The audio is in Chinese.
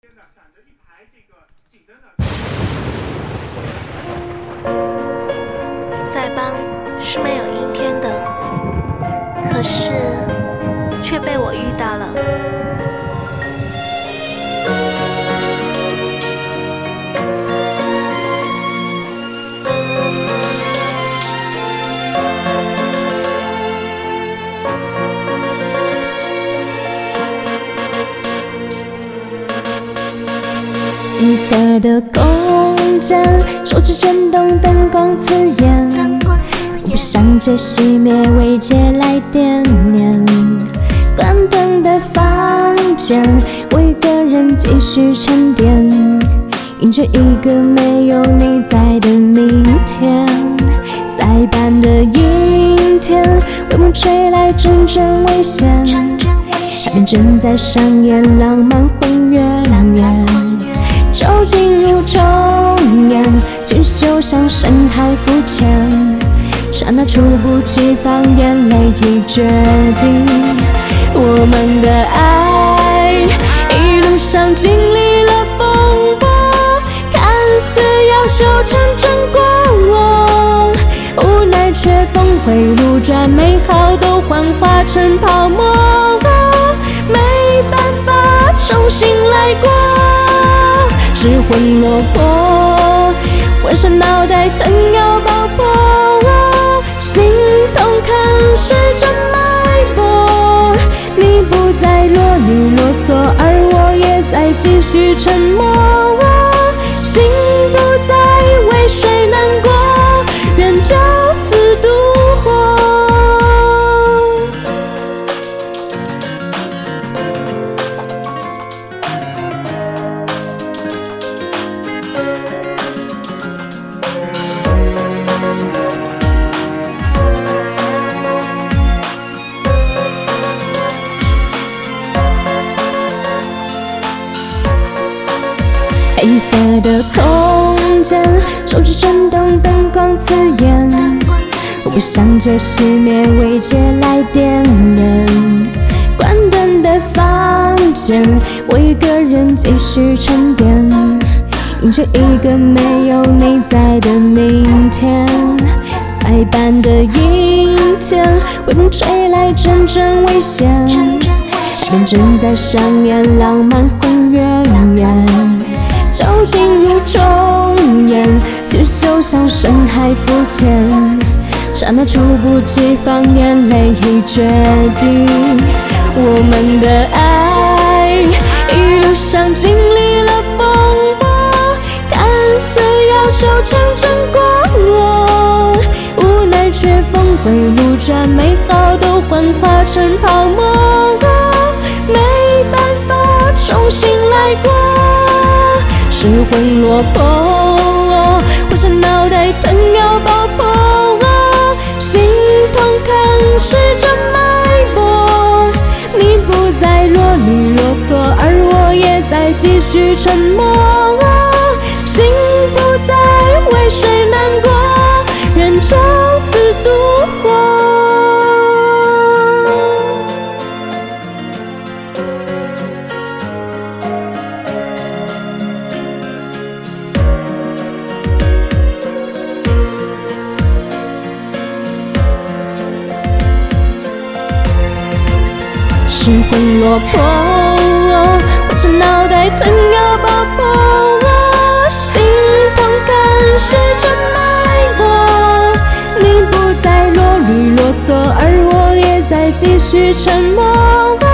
塞邦是没有阴天的，可是却被我遇到了。 银色的空间，手指震动，灯光刺眼。我不想借熄灭未接来电念。关灯的房间，我一个人继续沉淀，迎着一个没有你在的明天。塞班的阴天，微风吹来阵阵危险，海边正在上演浪漫婚约。酒精如重烟，继续就像深海浮潜，刹那猝不及防，眼泪已决定。我们的爱一路上经历了风波，看似要修成正果，无奈却峰回路转，美好都幻化成泡沫，没办法重新来过。失魂落魄，浑身脑袋疼要爆破，心痛看时针脉搏。你不再啰里啰嗦，而我也在继续沉默。心不再为谁难过，愿就此独活。黑色的空间，手指震动，灯光刺眼。我不想借熄灭未接来电念。关灯的房间，我一个人继续沉淀，迎着一个没有你在的明天。塞班的阴天，微风吹来阵阵危险，海边正在上演浪漫婚约。酒精如重烟，继续就像深海浮潜，刹那猝不及防，眼泪已决定。我们的爱一路上经历了风波，看似要修成正果，无奈却峰回路转，美好都幻化成泡沫，没办法重新来过。失魂落魄，浑身脑袋疼要爆破，心痛看时针脉搏。你不再啰里啰嗦，而我也在继续沉默。心不再为谁难过，愿就此独活。失魂落魄，我这脑袋疼要爆破，心痛看时针脉搏。你不再啰里啰嗦，而我也在继续沉默。